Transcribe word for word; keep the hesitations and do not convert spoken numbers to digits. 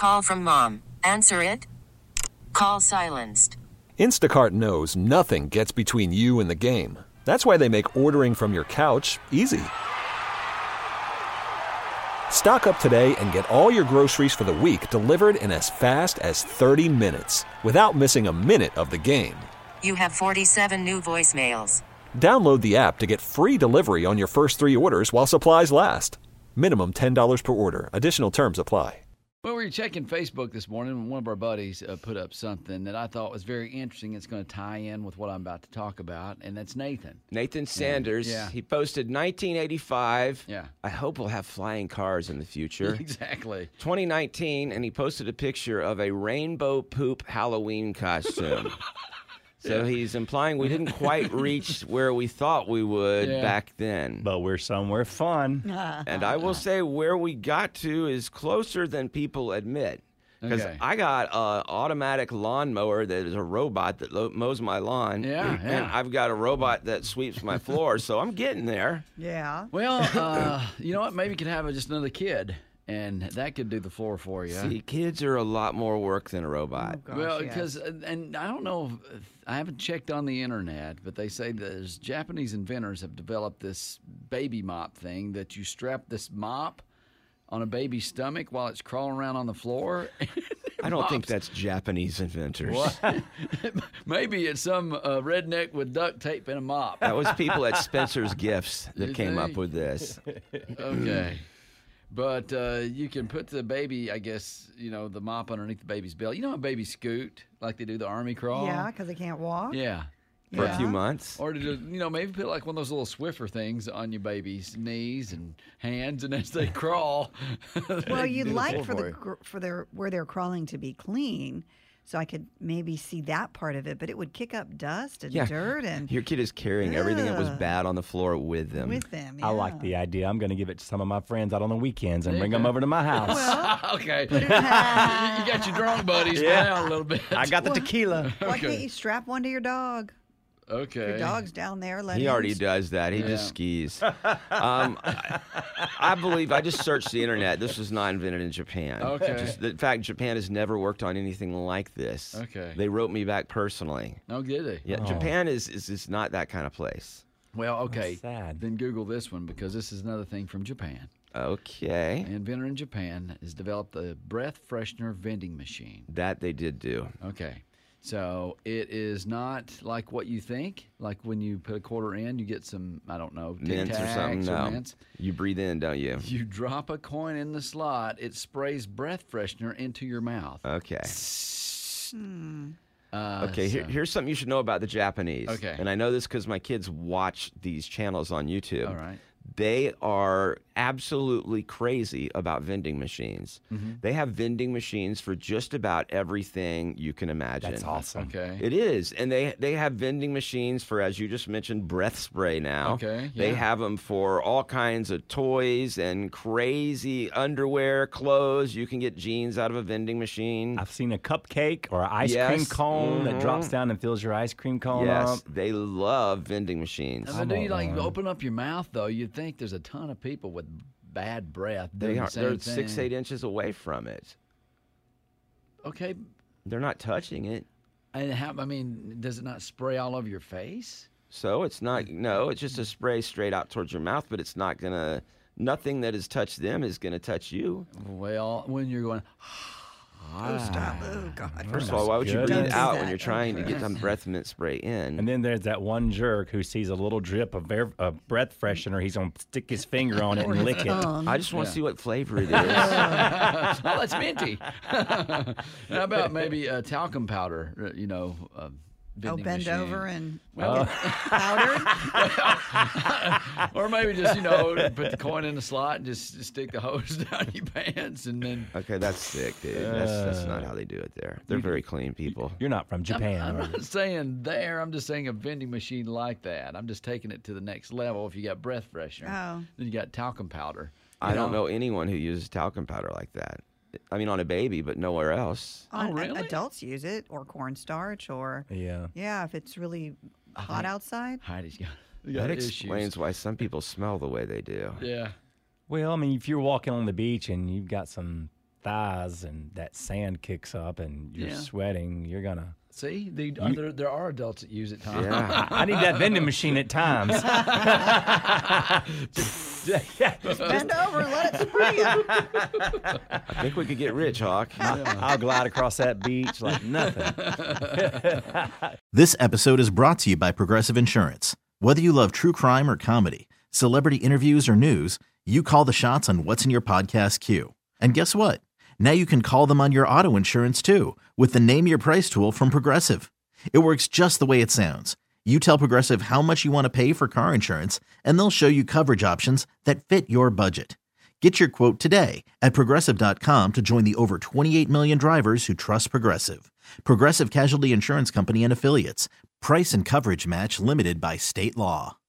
Call from mom. Answer it. Call silenced. Instacart knows nothing gets between you and the game. That's why they make ordering from your couch easy. Stock up today and get all your groceries for the week delivered in as fast as thirty minutes without missing a minute of the game. You have forty-seven new voicemails. Download the app to get free delivery on your first three orders while supplies last. Minimum ten dollars per order. Additional terms apply. Well, we were checking Facebook this morning, and one of our buddies uh, put up something that I thought was very interesting. It's going to tie in with what I'm about to talk about, and that's Nathan. Nathan Sanders. Yeah. He posted nineteen eighty-five. Yeah. I hope we'll have flying cars in the future. Exactly. twenty nineteen, and he posted a picture of a rainbow poop Halloween costume. So Yeah. he's implying we didn't quite reach where we thought we would Yeah. back then. But we're somewhere fun. And I will say where we got to is closer than people admit. Because Okay. I got an automatic lawnmower that is a robot that lo- mows my lawn. Yeah, And yeah. I've got a robot that sweeps my floor. So I'm getting there. Yeah. Well, uh, you know what? Maybe you could have just another kid, and that could do the floor for you. See, kids are a lot more work than a robot. Oh, gosh, Well, yes. because, and I don't know, if, I haven't checked on the internet, but they say there's Japanese inventors have developed this baby mop thing that you strap this mop on a baby's stomach while it's crawling around on the floor. I don't think Mops. that's Japanese inventors. Maybe it's some uh, redneck with duct tape and a mop. That was people at Spencer's Gifts that Did came they? up with this. Okay. But uh, you can put the baby, I guess, you know, the mop underneath the baby's belly. You know how babies scoot, like they do the army crawl? Yeah, because they can't walk. Yeah. For Yeah. a few months. Or to, do- you know, maybe put like one of those little Swiffer things on your baby's knees and hands, and as they crawl. Well, they you'd do like floor for the you. gr- for their where they're crawling to be clean, so I could maybe see that part of it. But it would kick up dust and Yeah. dirt and Your kid is carrying everything that was Ugh. bad on the floor with them. with them. I like yeah. the idea. I'm going to give it to some of my friends out on the weekends and There you bring them go. over to my house. Okay. you, you got your drunk buddies Yeah. down a little bit. I got the tequila. Why Okay. can't you strap one to your dog? Okay. Your dog's down there. Let He him already s- does that. He Yeah. just skis. Um, I, I believe I just searched the internet. This was not invented in Japan. Okay. Just, in fact, Japan has never worked on anything like this. Okay. They wrote me back personally. No, did they? Yeah, Oh. Japan is, is is not that kind of place. Well, okay. sad. Then Google this one because this is another thing from Japan. Okay. An inventor in Japan has developed a breath freshener vending machine. That they did do. Okay. So it is not like what you think. Like when you put a quarter in, you get some, I don't know, Tic Mints or Tacs something. No. mints. You breathe in, don't you? You drop a coin in the slot, it sprays breath freshener into your mouth. Okay. Uh, Okay, here, so- here's something you should know about the Japanese. Okay. And I know this because my kids watch these channels on YouTube. All right. They are absolutely crazy about vending machines. Mm-hmm. They have vending machines for just about everything you can imagine. That's awesome. Okay. It is. And they they have vending machines for, as you just mentioned, breath spray now. Okay, They yeah. have them for all kinds of toys and crazy underwear, clothes. You can get jeans out of a vending machine. I've seen a cupcake or an ice cream Yes. cone that Mhm. drops down and fills your ice cream cone Yes, up. they love vending machines. And then do you like one. open up your mouth though? You'd think there's a ton of people with bad breath They doing are the same they're thing. six, eight inches away from it. Okay, They're not touching it. and how? I mean, does it not spray all over your face? So it's not, no, it's just a spray straight out towards your mouth, but it's not going to, nothing that has touched them is going to touch you. Well, when you're going, Oh, stop. Oh, God. First of all, why would you good. breathe Don't do out that. when you're trying to Okay. get some breath mint spray in? And then there's that one jerk who sees a little drip of, air, of breath freshener. He's going to stick his finger on it and lick it. Tongue. I just want to Yeah. see what flavor it is. oh, that's minty. How about maybe uh, talcum powder? uh, You know, uh, Oh, vending bend machine. over and Well, powdered. or maybe just, you know, put the coin in the slot and just stick the hose down your pants and then. Okay, that's sick, dude. That's, that's not how they do it there. They're very clean people. You're not from Japan, I'm are you? not saying there. I'm just saying a vending machine like that. I'm just taking it to the next level. If you got breath freshener, Oh. then you got talcum powder. I You don't know anyone who uses talcum powder like that. I mean, on a baby, but nowhere else. Oh, On- really? Adults use it, or cornstarch, or Yeah. yeah, if it's really hot outside. Heidi's got, we got That issues. explains why some people smell the way they do. Yeah. Well, I mean, if you're walking on the beach and you've got some thighs and that sand kicks up and you're Yeah. sweating, you're gonna. See, the, are there, there are adults that use it, Tom. Yeah. I need that vending machine at times. Bend over and let it spray you. I think we could get rich, Hawk. I'll glide across that beach like nothing. This episode is brought to you by Progressive Insurance. Whether you love true crime or comedy, celebrity interviews or news, you call the shots on what's in your podcast queue. And guess what? Now you can call them on your auto insurance too with the Name Your Price tool from Progressive. It works just the way it sounds. You tell Progressive how much you want to pay for car insurance, and they'll show you coverage options that fit your budget. Get your quote today at Progressive dot com to join the over twenty-eight million drivers who trust Progressive. Progressive Casualty Insurance Company and Affiliates. Price and coverage match limited by state law.